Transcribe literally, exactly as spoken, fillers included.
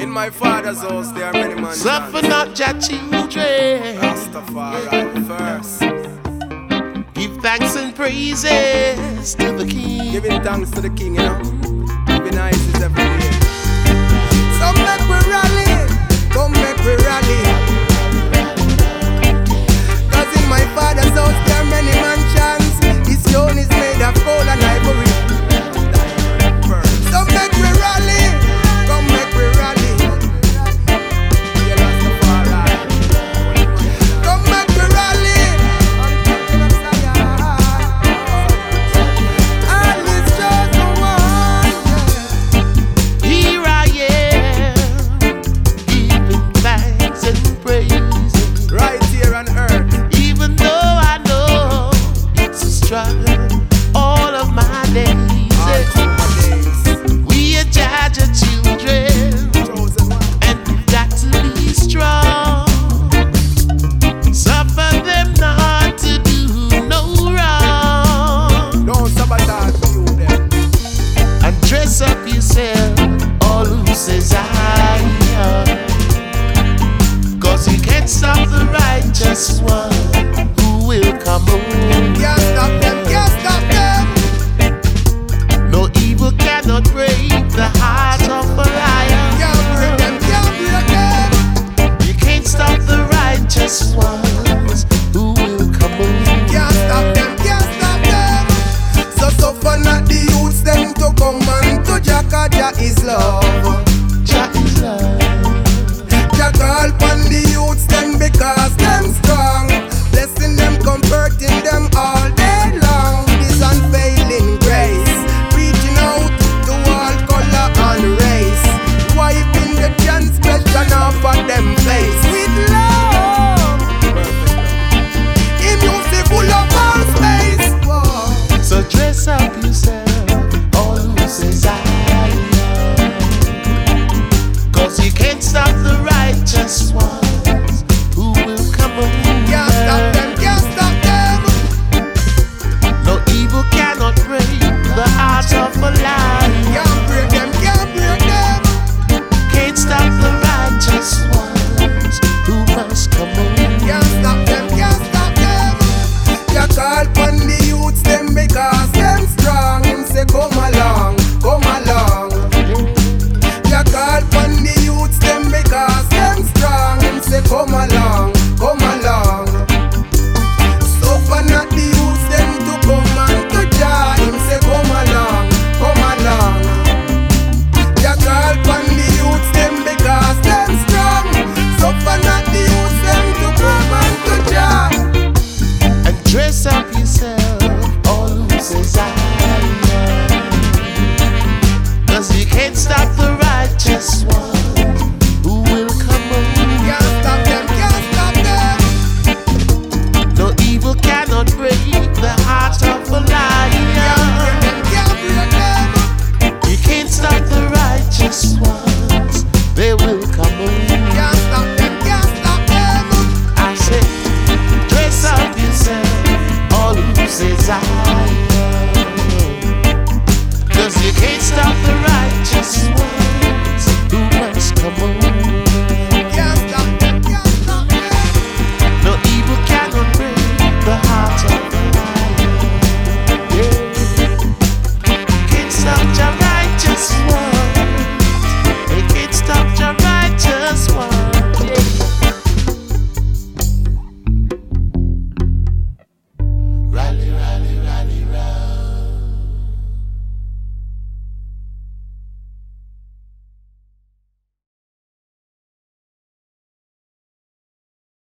In my father's house there are many mansions. Suffer not your children. Rastafari first. Give thanks and praises to the King. Giving thanks to the King, you know. Giving nice is every day. So make we rally, come make we rally. Cause in my father's house there are many mansions. This throne is made of gold and ivory. So make we rally, come make we rally. Yeah, Rastafari. Come make we rally. And it's just one. Here I am, giving thanks and praises. Right here on earth. Even though I know it's a struggle all of my days. All through my days. We are Jaja children, Chosen one. and we've got to be strong. Suffer them not to do no wrong. Don't sabotage you them. And dress up yourself, all who says I am. Cause you can't stop the righteous one who will come on. Can't stop them, can't stop them. No evil cannot break the heart of a lion. Can't break them, can't break them. You can't stop the righteous ones who will come on. Can't stop them, can't stop them. So suffer not the youths them to come and to Jah, 'cause Jah is love. Jah is love.